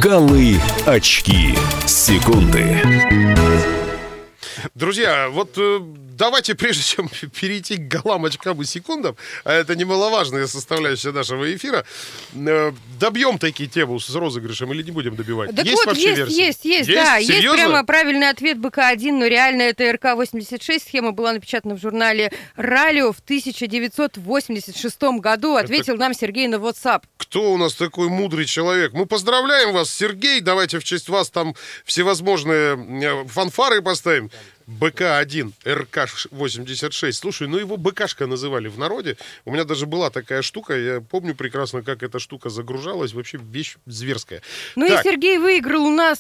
Голы, очки, секунды. Друзья, вот давайте, прежде чем перейти к голам, очкам и секундам, а это немаловажная составляющая нашего эфира, добьем такие тему с розыгрышем или не будем добивать? Так Есть вот, вообще версии? есть, да. Серьезно? Есть прямо правильный ответ БК-1, но реально это РК-86. Схема была напечатана в журнале «Раллио» в 1986 году. Ответил нам Сергей на WhatsApp. Кто у нас такой мудрый человек? Мы поздравляем вас, Сергей. Давайте в честь вас там всевозможные фанфары поставим. БК-1, РК-86. Слушай, ну его БКшка называли в народе. У меня даже была такая штука. Я помню прекрасно, как эта штука загружалась. Вообще вещь зверская. Ну Так. и Сергей выиграл у нас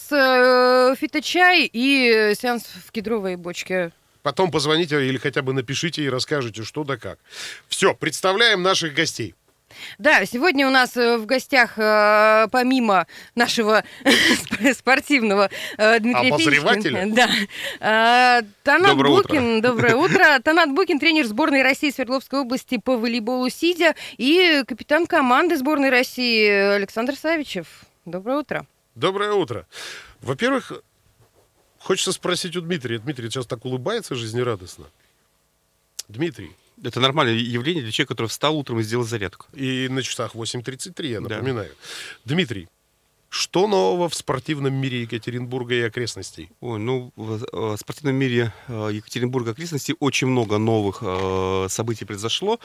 фиточай и сеанс в кедровой бочке. Потом позвоните или хотя бы напишите и расскажите, что да как. Все, представляем наших гостей. Да, сегодня у нас в гостях, помимо нашего спортивного Дмитрия Обозревателя? Финичкина, да, Танат Доброе Букин, доброе утро. Танат Букин, тренер сборной России Свердловской области по волейболу сидя, и капитан команды сборной России Александр Савичев. Доброе утро. Доброе утро. Во-первых, хочется спросить у Дмитрия. Дмитрий сейчас так улыбается жизнерадостно. Дмитрий. Это нормальное явление для человека, который встал утром и сделал зарядку. И на часах 8:33, я Да. напоминаю. Дмитрий, что нового в спортивном мире Екатеринбурга и окрестностей? Ой, ну, в спортивном мире Екатеринбурга и окрестностей очень много новых событий произошло.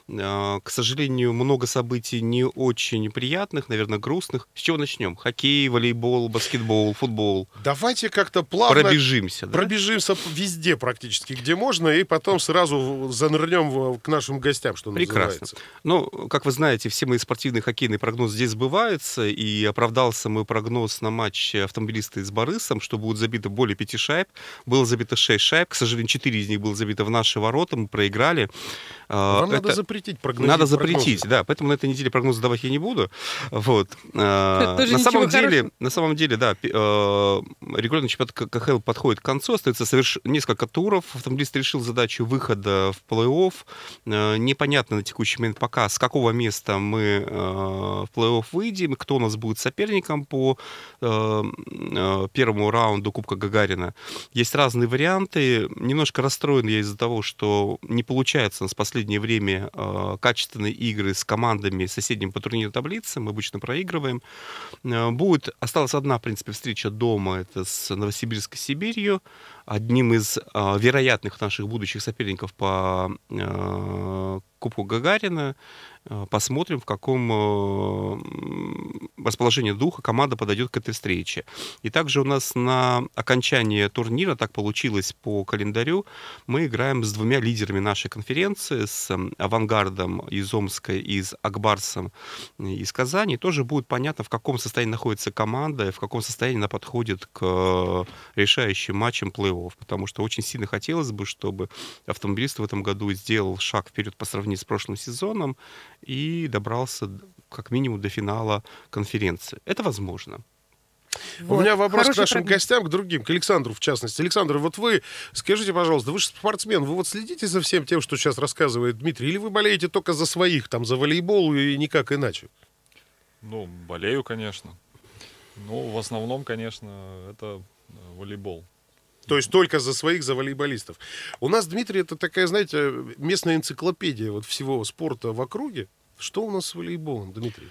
К сожалению, много событий не очень приятных, наверное, грустных. С чего начнем? Хоккей, волейбол, баскетбол, футбол. Давайте как-то плавно Пробежимся. Да? пробежимся везде практически, где можно, и потом сразу занырнем к нашим гостям, что Прекрасно. называется. Ну, как вы знаете, все мои спортивные хоккейные прогнозы здесь сбываются, и оправдался мой прогноз на матч автомобилиста с Борисом, что будет забито более 5 шайб. Было забито 6 шайб, к сожалению, 4 из них было забито в наши ворота, мы проиграли. Вам надо запретить прогнозы. Надо запретить, да, поэтому на этой неделе прогнозы давать я не буду. Вот. Тоже На самом ничего деле, да, регулярный чемпионат КХЛ подходит к концу, остается несколько туров. Автомобилист решил задачу выхода в плей-офф. Непонятно на текущий момент пока, с какого места мы в плей-офф выйдем, кто у нас будет соперником по первому раунду Кубка Гагарина. Есть разные варианты. Немножко расстроен я из-за того, что не получается у нас в последнее время качественные игры с командами соседними по турнирной таблице. Мы обычно проигрываем. Осталась одна, в принципе, встреча дома. Это с Новосибирской Сибирью. Одним из вероятных наших будущих соперников по Кубку Гагарина. Посмотрим, в каком расположении духа команда подойдет к этой встрече. И также у нас на окончание турнира, так получилось по календарю, мы играем с двумя лидерами нашей конференции, с «Авангардом» из Омска и с «Акбарсом» из Казани. Тоже будет понятно, в каком состоянии находится команда и в каком состоянии она подходит к решающим матчам плей-офф. Потому что очень сильно хотелось бы, чтобы автомобилист в этом году сделал шаг вперед по сравнению с прошлым сезоном и добрался как минимум до финала конференции. Это возможно. У меня вопрос к Хороший нашим прогноз. гостям, к другим, к Александру в частности. Александр, вот вы скажите, пожалуйста, вы же спортсмен, вы вот следите за всем тем, что сейчас рассказывает Дмитрий, или вы болеете только за своих, там, за волейбол и никак иначе? Ну, болею, конечно. Ну, в основном, конечно, это волейбол. То есть только за своих, за волейболистов. У нас, Дмитрий, это такая, знаете, местная энциклопедия вот всего спорта в округе. Что у нас с волейболом, Дмитрий?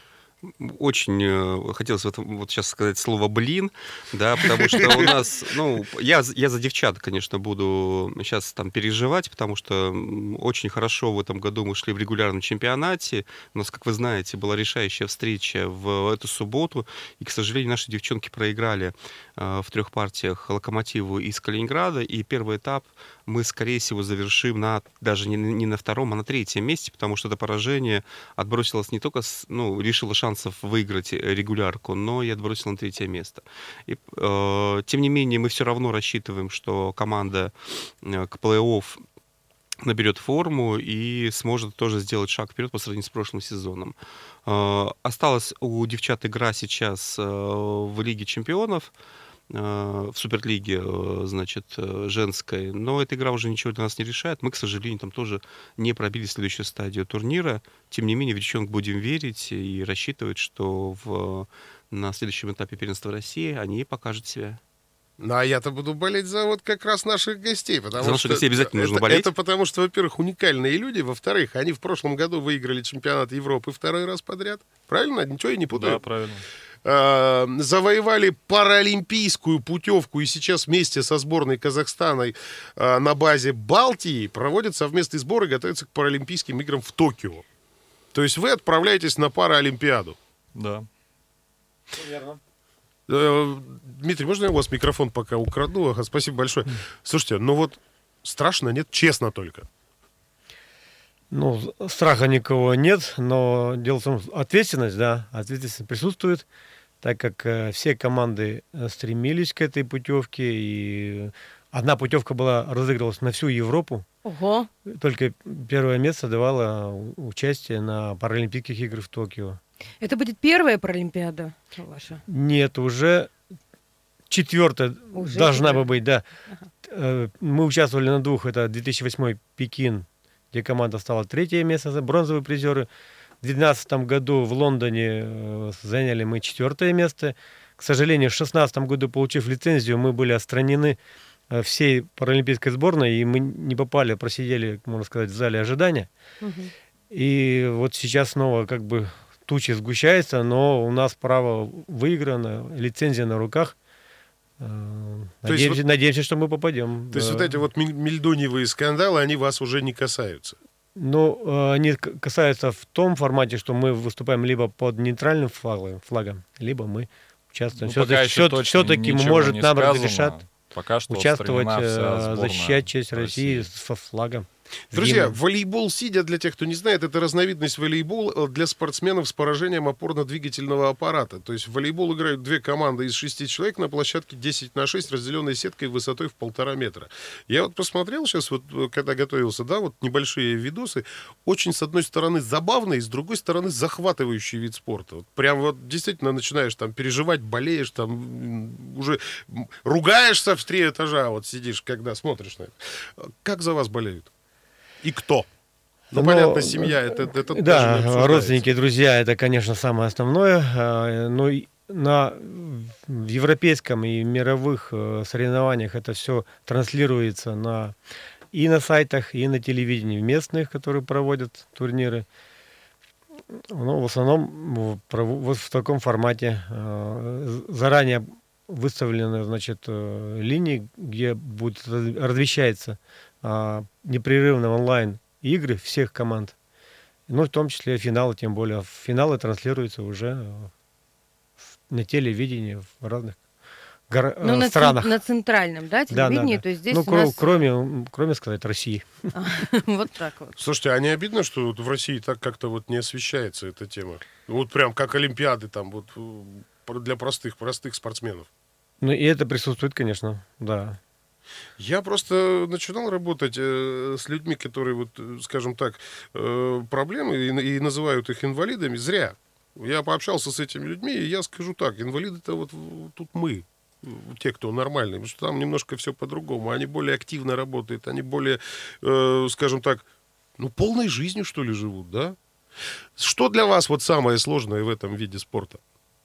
Очень хотелось вот сейчас сказать слово «блин», да, потому что у нас, ну, я за девчат, конечно, буду сейчас там переживать, потому что очень хорошо в этом году мы шли в регулярном чемпионате. У нас, как вы знаете, была решающая встреча в эту субботу, и, к сожалению, наши девчонки проиграли в 3 партиях «Локомотиву» из Калининграда, и первый этап мы, скорее всего, завершим даже не на 2-м, а на 3-м месте, потому что это поражение отбросило не только, лишило шансов выиграть регулярку, но и отбросило на 3-е место. И, тем не менее, мы все равно рассчитываем, что команда к плей-офф наберет форму и сможет тоже сделать шаг вперед по сравнению с прошлым сезоном. Осталась у девчат игра сейчас в Лиге чемпионов. в Суперлиге, значит, женской. Но эта игра уже ничего для нас не решает. Мы, к сожалению, там тоже не пробили следующую стадию турнира. Тем не менее, в девчонок будем верить и рассчитывать, что на следующем этапе первенства России они покажут себя. Ну, а я-то буду болеть за вот как раз наших гостей. Потому За наших что гостей обязательно нужно болеть. Это потому что, во-первых, уникальные люди. Во-вторых, они в прошлом году выиграли чемпионат Европы второй раз подряд. Правильно? Ничего я не путаю? Да, правильно. Завоевали паралимпийскую путевку и сейчас вместе со сборной Казахстана на базе Балтии проводят совместный сбор и готовятся к Паралимпийским играм в Токио. То есть вы отправляетесь на Паралимпиаду. Да. Дмитрий, можно я у вас микрофон пока украду? Ага, спасибо большое. Слушайте, ну вот страшно, нет? Честно только. Ну, страха никого нет, но дело в том, что ответственность присутствует, так как все команды стремились к этой путевке, и одна путевка разыгрывалась на всю Европу. Ого. Только первое место давало участие на Паралимпийских играх в Токио. Это будет первая Паралимпиада ваша? Нет, уже четвертая должна бы быть, да. Ага. Мы участвовали на двух, это 2008 Пекин, где команда стала третье место, бронзовые призеры. В 2012 году в Лондоне заняли мы четвертое место. К сожалению, в 2016 году, получив лицензию, мы были отстранены всей паралимпийской сборной, и мы не попали, просидели, можно сказать, в зале ожидания. Угу. И вот сейчас снова как бы тучи сгущаются, но у нас право выиграно, лицензия на руках. Надеемся, что мы попадем. То есть вот эти вот мельдониевые скандалы, они вас уже не касаются? Ну, они касаются в том формате, что мы выступаем либо под нейтральным флагом, либо мы участвуем. Ну, все-таки, может, нам разрешат пока что участвовать, защищать честь России со флагом. Друзья, волейбол сидя, для тех, кто не знает, это разновидность волейбола для спортсменов с поражением опорно-двигательного аппарата. То есть в волейбол играют две команды из 6 человек на площадке 10-6, разделенной сеткой высотой в 1,5 метра. Я вот посмотрел сейчас, вот, когда готовился, да, вот небольшие видосы. Очень, с одной стороны, забавный, с другой стороны, захватывающий вид спорта. Вот прям вот действительно начинаешь там переживать, болеешь, там уже ругаешься в 3 этажа, вот сидишь, когда смотришь на это. Как за вас болеют? И кто? Ну, понятно, семья, это да, даже не родственники, друзья, это, конечно, самое основное. Но в европейском и мировых соревнованиях это все транслируется и на сайтах, и на телевидении местных, которые проводят турниры. Ну, в основном вот в таком формате. Заранее выставлены, значит, линии, где будет размещаться непрерывно онлайн игры всех команд. Ну, в том числе финалы, тем более. Финалы транслируются уже на телевидении в разных странах. На центральном, да, телевидении? Да. То есть здесь ну, у нас... кроме сказать, России. Вот так вот. Слушайте, а не обидно, что вот в России так как-то вот не освещается эта тема? Вот прям как Олимпиады там вот для простых спортсменов. Ну, и это присутствует, конечно, да. Я просто начинал работать с людьми, которые, вот, скажем так, проблемы и называют их инвалидами. Зря. Я пообщался с этими людьми, и я скажу так, инвалиды-то вот тут мы, те, кто нормальные, потому что там немножко все по-другому. Они более активно работают, они более, скажем так, полной жизнью, что ли, живут, да? Что для вас вот самое сложное в этом виде спорта?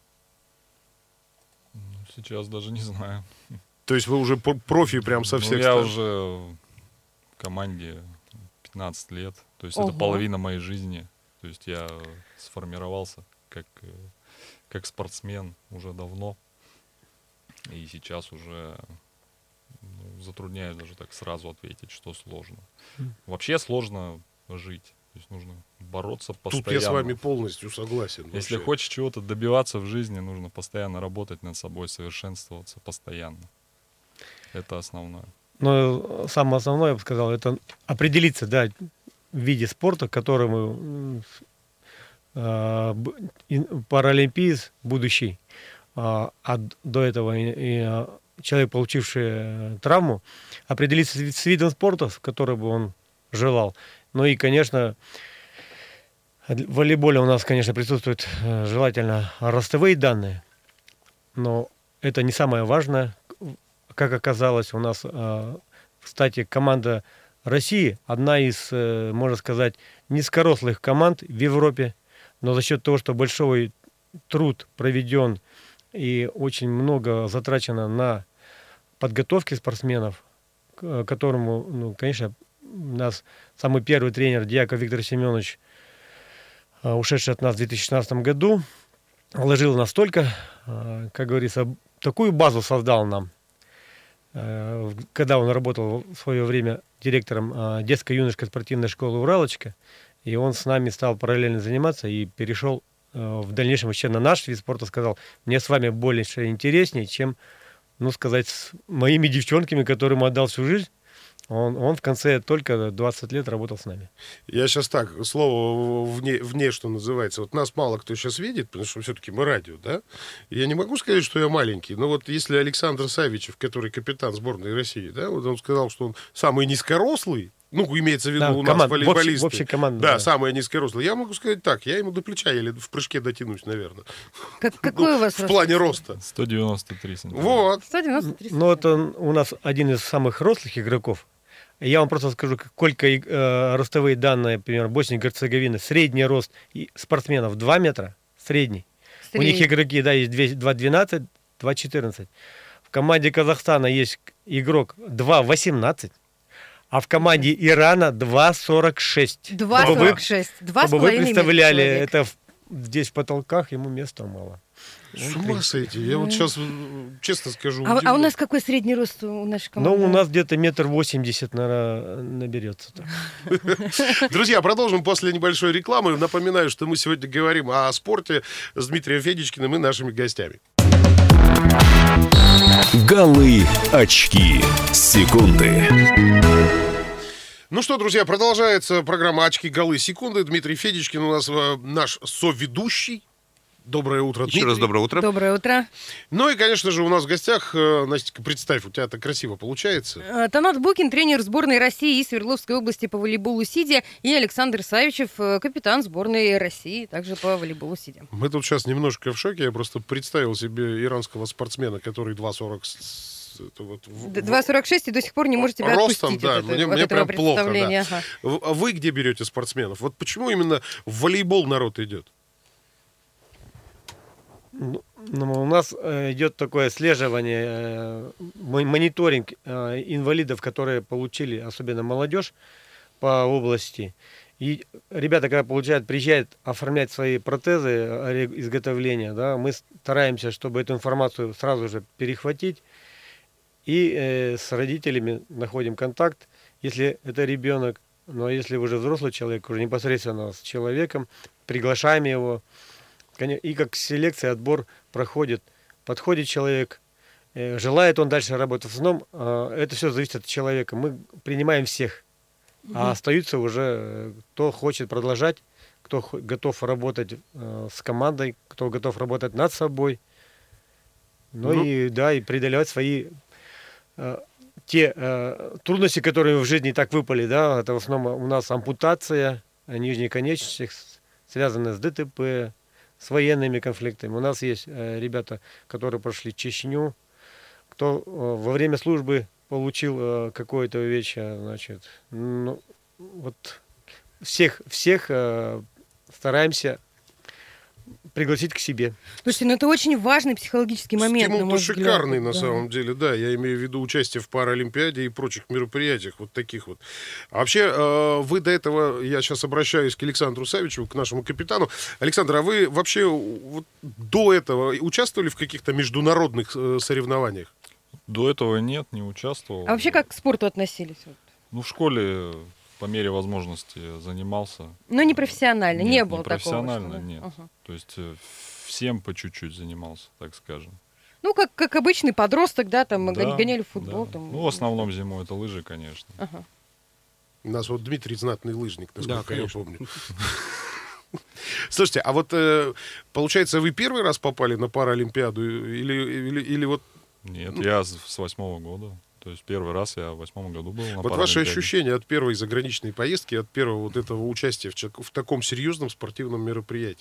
Сейчас даже не знаю. То есть вы уже профи прям со всех сторон? Я сторон? уже в команде 15 лет. То есть Ого. это половина моей жизни. То есть я сформировался как спортсмен уже давно. И сейчас уже затрудняюсь даже так сразу ответить, что сложно. Вообще сложно жить. То есть нужно бороться постоянно. Тут я с вами полностью согласен. Если вообще. хочешь чего-то добиваться в жизни, нужно постоянно работать над собой, совершенствоваться постоянно. Это основное. Но самое основное, я бы сказал, это определиться, да, в виде спорта, который мы паралимпиец будущий, а до этого человек, получивший травму, определиться с видом спорта, в который бы он желал. Ну и, конечно, в волейболе у нас, конечно, присутствуют желательно ростовые данные, но это не самое важное. как оказалось, у нас, кстати, команда России одна из, можно сказать, низкорослых команд в Европе, но за счет того, что большой труд проведен и очень много затрачено на подготовке спортсменов, к которому, ну, конечно, у нас самый первый тренер Дьяков Виктор Семенович, ушедший от нас в 2016 году, вложил настолько, как говорится, такую базу создал нам, когда он работал в свое время директором детско-юношеской спортивной школы «Уралочка», и он с нами стал параллельно заниматься и перешел в дальнейшем еще на наш вид спорта, сказал, мне с вами больше интереснее, чем, ну, сказать, с моими девчонками, которым отдал всю жизнь. Он в конце только 20 лет работал с нами. Я сейчас так, слово вне, что называется. Вот нас мало кто сейчас видит, потому что все-таки мы радио, да? Я не могу сказать, что я маленький, но вот если Александр Савичев, который капитан сборной России, да, вот он сказал, что он самый низкорослый, ну, имеется в виду, Да, у нас волейболисты. в общей команде. Да, самый низкорослый. Я могу сказать так, я ему до плеча или в прыжке дотянусь, наверное. Какой у вас В рост? плане роста. 193 сантиметра. Вот. 193. Ну, это у нас один из самых рослых игроков. Я вам просто скажу, сколько ростовые данные, например, Боснии и Герцеговины. Средний рост спортсменов 2 метра, средний. У них игроки, да, есть 2,12, 2,14. В команде Казахстана есть игрок 2,18, а в команде Ирана 2,46. 2,46. Чтобы вы представляли, это здесь в потолках ему места мало. С ума сойти. Я вот сейчас, честно скажу, А у удивлен. нас какой средний рост у нашей команды? Ну, у нас где-то 1,80 м, наверное, наберется. Друзья, продолжим после небольшой рекламы. Напоминаю, что мы сегодня говорим о спорте с Дмитрием Федичкиным и нашими гостями. Голы, очки, секунды. Ну что, друзья, продолжается программа «Очки, голы, секунды». Дмитрий Федичкин у нас наш соведущий. Доброе утро, Дмитрий. Еще раз доброе утро. Доброе утро. Ну и, конечно же, у нас в гостях, Настя, представь, у тебя это красиво получается. Танат Букин, тренер сборной России и Свердловской области по волейболу сидя, и Александр Савичев, капитан сборной России, также по волейболу сидя. Мы тут сейчас немножко в шоке. Я просто представил себе иранского спортсмена, который 2,40... 2,46 и до сих пор не может тебя ростом, отпустить да, от мне этого прям плохо, представления. да. Ага. А вы где берете спортсменов? Вот почему именно в волейбол народ идет? Ну, у нас идет такое слеживание, мониторинг инвалидов, которые получили, особенно молодежь по области. И ребята, когда приезжают оформлять свои протезы изготовления, да, мы стараемся, чтобы эту информацию сразу же перехватить. И с родителями находим контакт, если это ребенок, но если уже взрослый человек, уже непосредственно с человеком, приглашаем его. И как селекция, отбор проходит, подходит человек, желает он дальше работать. В основном это все зависит от человека. Мы принимаем всех, а остаются уже, кто хочет продолжать, кто готов работать с командой, кто готов работать над собой. И преодолевать свои те трудности, которые в жизни так выпали. Да, это в основном у нас ампутация нижней конечности, связанная с ДТП, с военными конфликтами. У нас есть ребята, которые прошли Чечню, кто во время службы получил какое-то увечье, значит, ну, вот всех стараемся пригласить к себе. Слушайте, ну это очень важный психологический момент, на Стимул-то мой взгляд. шикарный, на Да. самом деле, да. Я имею в виду участие в Паралимпиаде и прочих мероприятиях, вот таких вот. А вообще, вы до этого, я сейчас обращаюсь к Александру Савичеву, к нашему капитану. Александр, а вы вообще вот до этого участвовали в каких-то международных соревнованиях? До этого нет, не участвовал. А вообще как к спорту относились? Ну, в школе по мере возможности занимался. Ну, не профессионально, Нет, не было не такого. профессионально, что, да? нет. Ага. То есть всем по чуть-чуть занимался, так скажем. Ну, как обычный подросток, да, там Да, гоняли в футбол. да. Там. Ну, в основном зимой это лыжи, конечно. Ага. У нас вот Дмитрий знатный лыжник, насколько я конечно. помню. Слушайте, а вот получается, вы первый раз попали на Паралимпиаду или вот Нет, я с 8-го года. То есть первый раз я в 8-м году был на вот ваши Паралимпиаде. ощущения от первой заграничной поездки, от первого вот этого участия в таком серьезном спортивном мероприятии?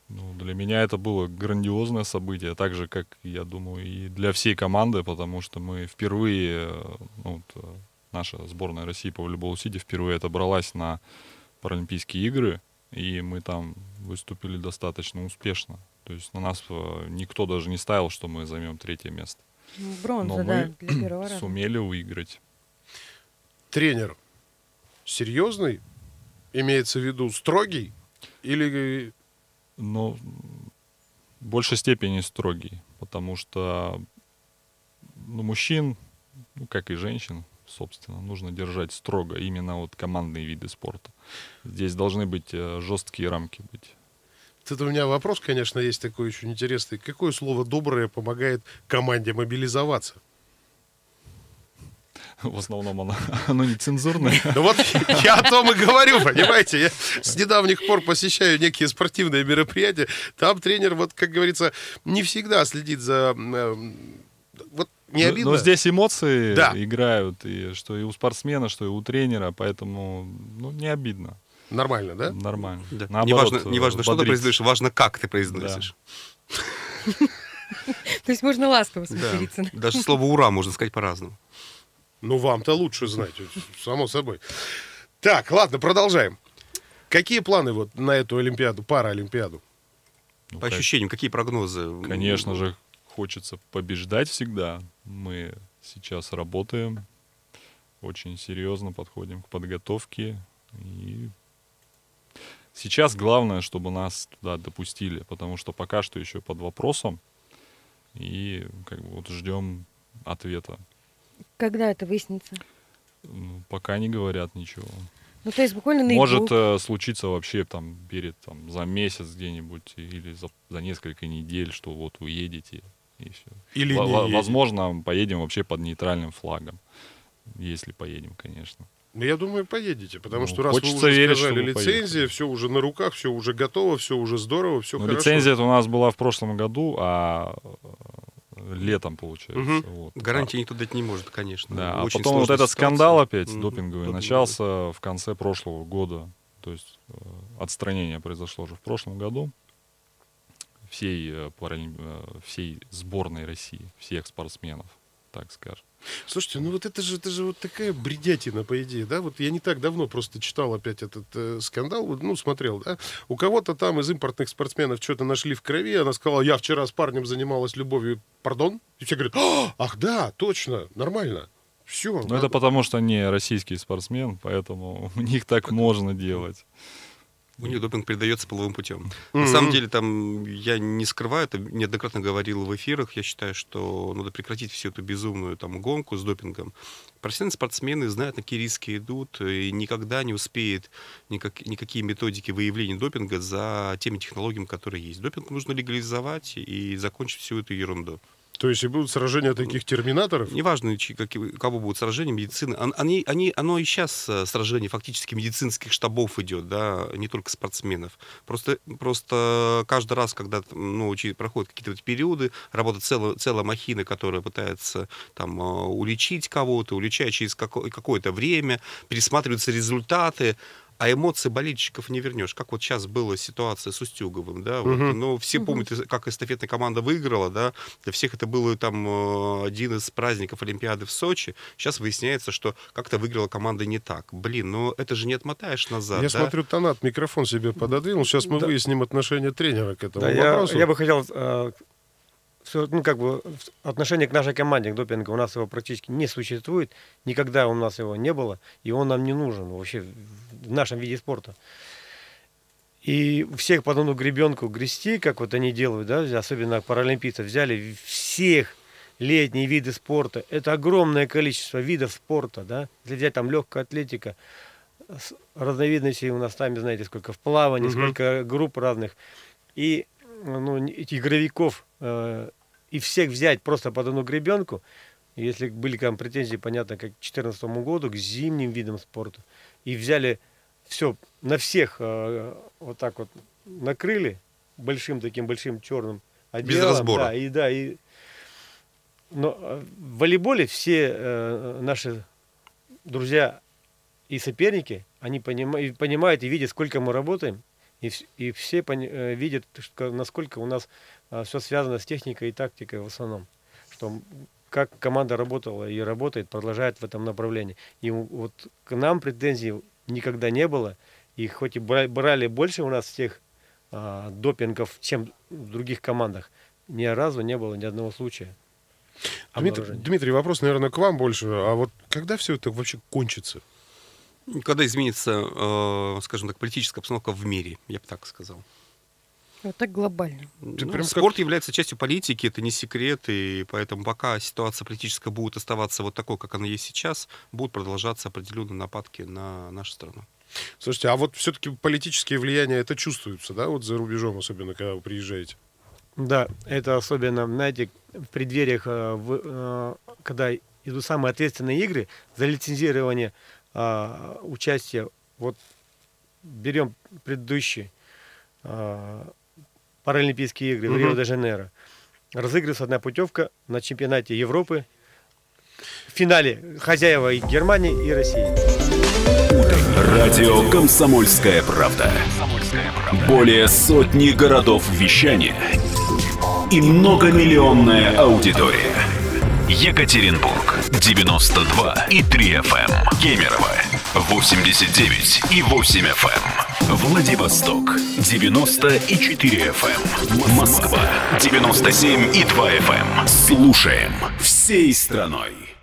Ну, для меня это было грандиозное событие, так же, как, я думаю, и для всей команды, потому что мы впервые, наша сборная России по волейболу Сити впервые отобралась на Паралимпийские игры, и мы там выступили достаточно успешно. То есть на нас никто даже не ставил, что мы займем 3-е место. Бронза, Но да, мы для первого раза. сумели выиграть. Тренер серьезный? Имеется в виду строгий? Или... Но в большей степени строгий, потому что мужчин, как и женщин, собственно, нужно держать строго именно вот командные виды спорта. Здесь должны быть жесткие рамки быть. Тут у меня вопрос, конечно, есть такой очень интересный. Какое слово доброе помогает команде мобилизоваться? В основном оно нецензурное. Ну вот я о том и говорю, понимаете? Я с недавних пор посещаю некие спортивные мероприятия. Там тренер, вот, как говорится, не всегда следит за... Вот не обидно? Но здесь эмоции Да. играют, и что и у спортсмена, что и у тренера, поэтому не обидно. Нормально, да? Нормально. Да. Наоборот, Неважно, что ты бодрит. произносишь, важно, как ты произносишь. То есть можно ласково Да. сматериться. Даже слово «ура» можно сказать по-разному. Ну, вам-то лучше знать, само собой. Так, ладно, продолжаем. Какие планы вот на эту Олимпиаду, Паралимпиаду? Ну, По ощущениям, какие прогнозы? Конечно же, хочется побеждать всегда. Мы сейчас работаем, очень серьезно подходим к подготовке. И сейчас главное, чтобы нас туда допустили, потому что пока что еще под вопросом. И вот ждем ответа. Когда это выяснится? Пока не говорят ничего. Ну, то есть буквально на Может иглу. случиться вообще за месяц где-нибудь или за несколько недель, что вот уедете и все. Или не едете? Возможно, поедем вообще под нейтральным флагом. Если поедем, конечно. Ну, я думаю, поедете, потому Ну, что раз вы хочется уже верить, сказали, что мы лицензия, поехали. все уже на руках, все уже готово, все уже здорово, все Но хорошо. лицензия у нас была в прошлом году, а летом, получается. Мгм. Вот. Гарантии никто дать не может, конечно. Да, а Очень потом вот сложная этот ситуация. скандал опять Мгм. допинговый Допинговый. начался в конце прошлого года. То есть отстранение произошло уже в прошлом году всей сборной России, всех спортсменов, так скажем. Слушайте, ну вот это же вот такая бредятина, по идее, да? Вот я не так давно просто читал опять этот скандал, вот, ну, смотрел, да? У кого-то там из импортных спортсменов что-то нашли в крови, она сказала, я вчера с парнем занималась любовью, пардон? И все говорят, ах да, точно, нормально. Все. Но это потому, что не российский спортсмен, поэтому у них так можно делать. У них допинг передается половым путем. Мгм. На самом деле, там, я не скрываю, это неоднократно говорил в эфирах, я считаю, что надо прекратить всю эту безумную гонку с допингом. Профессиональные спортсмены знают, на какие риски идут, и никогда не успеет никакие методики выявления допинга за теми технологиями, которые есть. Допинг нужно легализовать и закончить всю эту ерунду. То есть и будут сражения таких терминаторов? Неважно, кого будут сражения, медицины. Оно и сейчас сражение фактически медицинских штабов идет, да, не только спортсменов. Просто каждый раз, когда проходят какие-то вот периоды, работает целая махина, которая пытается уличить кого-то, уличать через какое-то время, пересматриваются результаты. А эмоции болельщиков не вернешь. Как вот сейчас была ситуация с Устюговым, да, вот, ну, все помнят, как эстафетная команда выиграла, да, для всех это был один из праздников Олимпиады в Сочи. Сейчас выясняется, что как-то выиграла команда не так. Блин, ну это же не отмотаешь назад, Я да? смотрю, Танат микрофон себе пододвинул. Сейчас мы Да. выясним отношение тренера к этому Да, вопросу. я бы хотел, отношение к нашей команде, к допингу, у нас его практически не существует, никогда у нас его не было, и он нам не нужен вообще в нашем виде спорта. И всех по одну гребенку грести, как вот они делают, да, особенно паралимпийцев, взяли всех летние виды спорта. Это огромное количество видов спорта, да. Если взять там легкая атлетика, разновидностей у нас сами знаете сколько в плавании, сколько групп разных. И игровиков и всех взять просто под одну гребенку, если были там претензии, понятно, как к 2014 году, к зимним видам спорта, и взяли все, на всех вот так вот накрыли большим черным одеялом. разбора. Но в волейболе все наши друзья и соперники, они понимают и видят, сколько мы работаем, И все видят, насколько у нас все связано с техникой и тактикой в основном. Что как команда работала и работает, продолжает в этом направлении. И вот к нам претензий никогда не было. И хоть и брали больше у нас всех допингов, чем в других командах, ни разу не было ни одного случая. Дмитрий, вопрос, наверное, к вам больше. А вот когда все это вообще кончится? Когда изменится, скажем так, политическая обстановка в мире, я бы так сказал. Вот так глобально. Спорт является частью политики, это не секрет, и поэтому пока ситуация политическая будет оставаться вот такой, как она есть сейчас, будут продолжаться определенные нападки на нашу страну. Слушайте, а вот все-таки политические влияния, это чувствуется, да, вот за рубежом, особенно когда вы приезжаете? Да, это особенно, знаете, в преддвериях, когда идут самые ответственные игры за лицензирование участия. Вот берем предыдущие Паралимпийские игры в Рио-де-Жанейро. Разыгрывается одна путевка на чемпионате Европы. В финале хозяева и Германии, и России. Радио «Комсомольская правда». Более сотни городов вещания и многомиллионная аудитория. Екатеринбург 92,3 FM. Кемерово 89,8 FM. Владивосток 90,4 FM. Москва 97,2 FM. Слушаем всей страной.